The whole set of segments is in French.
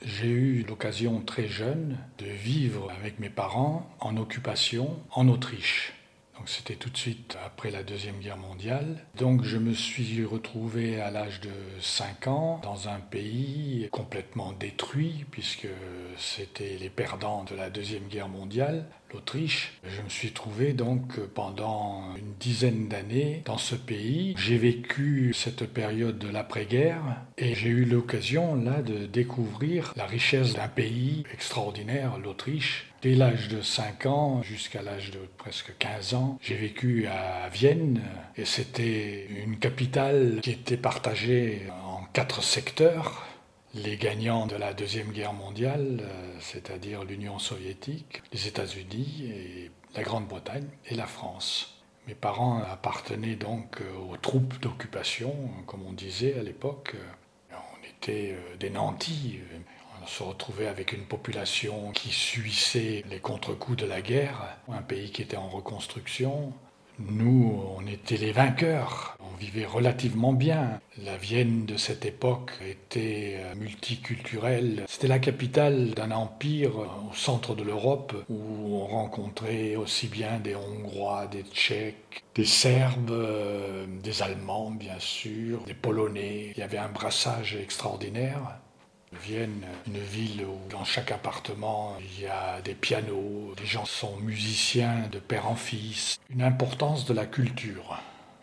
J'ai eu l'occasion très jeune de vivre avec mes parents en occupation en Autriche. Donc c'était tout de suite après la Deuxième Guerre mondiale. Donc je me suis retrouvé à l'âge de 5 ans dans un pays complètement détruit puisque c'était les perdants de la Deuxième Guerre mondiale, l'Autriche. Je me suis trouvé donc pendant une dizaine d'années dans ce pays. J'ai vécu cette période de l'après-guerre et j'ai eu l'occasion là de découvrir la richesse d'un pays extraordinaire, l'Autriche. Dès l'âge de 5 ans jusqu'à l'âge de presque 15 ans, j'ai vécu à Vienne et c'était une capitale qui était partagée en 4 secteurs. Les gagnants de la Deuxième Guerre mondiale, c'est-à-dire l'Union soviétique, les États-Unis et la Grande-Bretagne et la France. Mes parents appartenaient donc aux troupes d'occupation, comme on disait à l'époque. On était des nantis. On se retrouvait avec une population qui subissait les contre-coups de la guerre, un pays qui était en reconstruction. Nous, on était les vainqueurs, on vivait relativement bien. La Vienne de cette époque était multiculturelle. C'était la capitale d'un empire au centre de l'Europe où on rencontrait aussi bien des Hongrois, des Tchèques, des Serbes, des Allemands bien sûr, des Polonais. Il y avait un brassage extraordinaire. Vienne, une ville où dans chaque appartement il y a des pianos, les gens sont musiciens de père en fils. Une importance de la culture,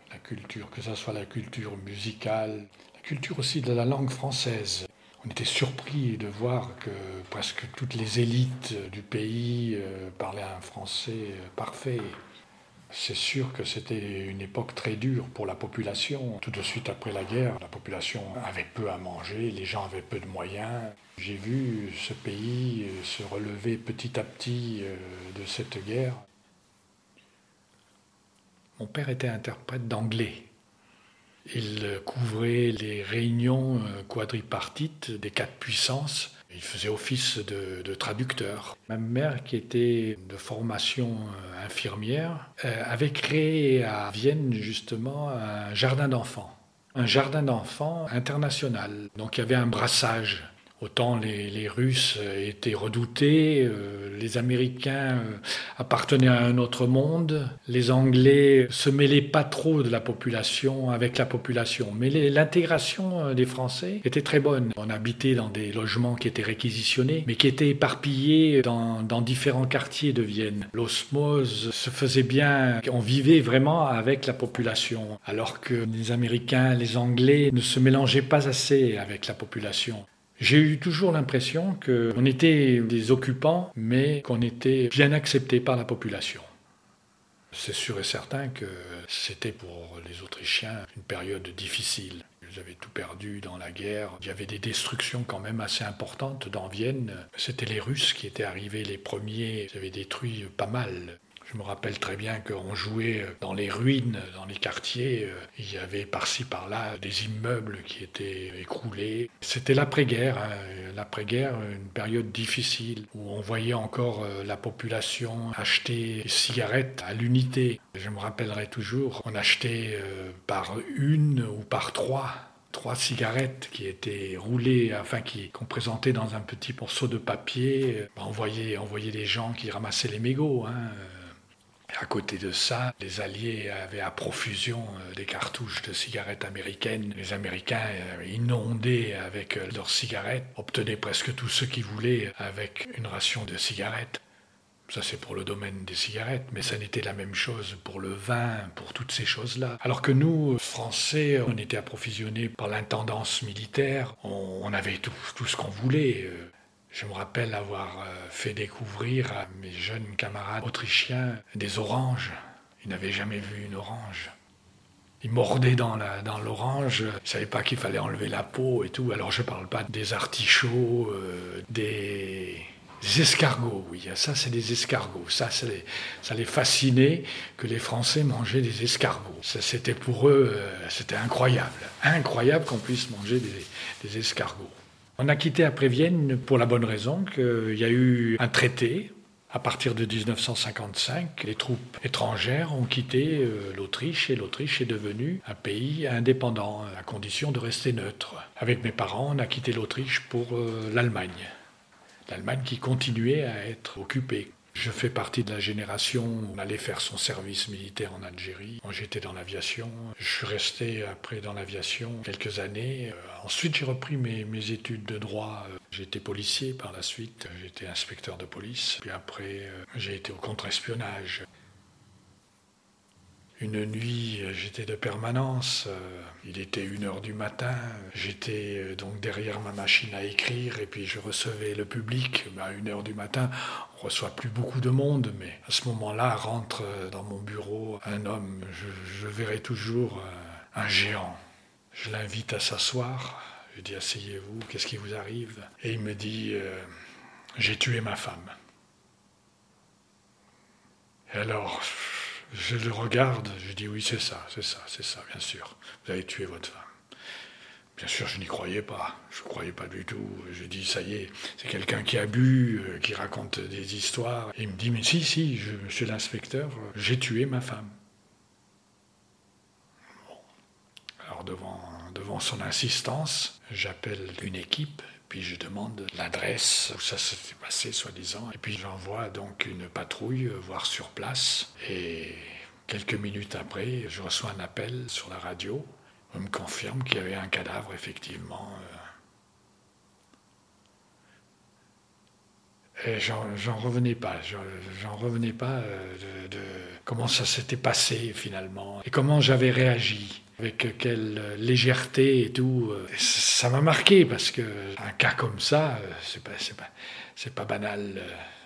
que ce soit la culture musicale, la culture aussi de la langue française. On était surpris de voir que presque toutes les élites du pays parlaient un français parfait. C'est sûr que c'était une époque très dure pour la population. Tout de suite après la guerre, la population avait peu à manger, les gens avaient peu de moyens. J'ai vu ce pays se relever petit à petit de cette guerre. Mon père était interprète d'anglais. Il couvrait les réunions quadripartites des 4 puissances. Il faisait office de traducteur. Ma mère, qui était de formation infirmière, avait créé à Vienne justement un jardin d'enfants. Un jardin d'enfants international. Donc il y avait un brassage. Autant les Russes étaient redoutés, les Américains appartenaient à un autre monde, les Anglais se mêlaient pas trop de la population avec la population. Mais l'intégration des Français était très bonne. On habitait dans des logements qui étaient réquisitionnés, mais qui étaient éparpillés dans différents quartiers de Vienne. L'osmose se faisait bien, on vivait vraiment avec la population, alors que les Américains, les Anglais ne se mélangeaient pas assez avec la population. J'ai eu toujours l'impression qu'on était des occupants, mais qu'on était bien acceptés par la population. C'est sûr et certain que c'était pour les Autrichiens une période difficile. Ils avaient tout perdu dans la guerre. Il y avait des destructions quand même assez importantes dans Vienne. C'était les Russes qui étaient arrivés les premiers. Ils avaient détruit pas mal. Je me rappelle très bien qu'on jouait dans les ruines, dans les quartiers. Il y avait par-ci par-là des immeubles qui étaient écroulés. C'était l'après-guerre, l'après-guerre, une période difficile où on voyait encore la population acheter des cigarettes à l'unité. Je me rappellerai toujours, on achetait par une ou par trois cigarettes qui étaient roulées, qu'on présentait dans un petit morceau de papier. On voyait les gens qui ramassaient les mégots. À côté de ça, les Alliés avaient à profusion des cartouches de cigarettes américaines. Les Américains inondaient avec leurs cigarettes, obtenaient presque tout ce qu'ils voulaient avec une ration de cigarettes. Ça, c'est pour le domaine des cigarettes, mais ça n'était la même chose pour le vin, pour toutes ces choses-là. Alors que nous, Français, on était approvisionnés par l'intendance militaire, on avait tout ce qu'on voulait. Je me rappelle avoir fait découvrir à mes jeunes camarades autrichiens des oranges. Ils n'avaient jamais vu une orange. Ils mordaient dans l'orange, ils ne savaient pas qu'il fallait enlever la peau et tout. Alors je ne parle pas des artichauts, des escargots, oui, ça c'est des escargots. Ça les fascinait que les Français mangeaient des escargots. Ça, c'était pour eux, c'était incroyable. Incroyable qu'on puisse manger des escargots. On a quitté après Vienne pour la bonne raison qu'il y a eu un traité À partir de 1955, les troupes étrangères ont quitté l'Autriche et l'Autriche est devenue un pays indépendant, à condition de rester neutre. Avec mes parents, on a quitté l'Autriche pour l'Allemagne. L'Allemagne qui continuait à être occupée. Je fais partie de la génération où on allait faire son service militaire en Algérie. Moi, j'étais dans l'aviation. Je suis resté après dans l'aviation quelques années. Ensuite, j'ai repris mes études de droit. J'ai été policier par la suite. J'ai été inspecteur de police. Puis après, j'ai été au contre-espionnage. Une nuit, j'étais de permanence. Il était 1h du matin. J'étais donc derrière ma machine à écrire et puis je recevais le public. À 1h du matin, on ne reçoit plus beaucoup de monde, mais à ce moment-là, rentre dans mon bureau un homme. Je verrai toujours un géant. Je l'invite à s'asseoir. Je dis, asseyez-vous, qu'est-ce qui vous arrive? Et il me dit, j'ai tué ma femme. Et alors, je le regarde, je dis oui, c'est ça, bien sûr. Vous avez tué votre femme. Bien sûr, je n'y croyais pas. Je ne croyais pas du tout. Je dis, ça y est, c'est quelqu'un qui a bu, qui raconte des histoires. Et il me dit, mais si, monsieur l'inspecteur, j'ai tué ma femme. Bon. Alors, devant son insistance, j'appelle une équipe. Puis je demande l'adresse où ça s'est passé, soi-disant. Et puis j'envoie donc une patrouille voir sur place. Et quelques minutes après, je reçois un appel sur la radio. On me confirme qu'il y avait un cadavre, effectivement. Et j'en revenais pas. J'en revenais pas de comment ça s'était passé, finalement. Et comment j'avais réagi. Avec quelle légèreté et tout. Ça m'a marqué parce que un cas comme ça, c'est pas banal.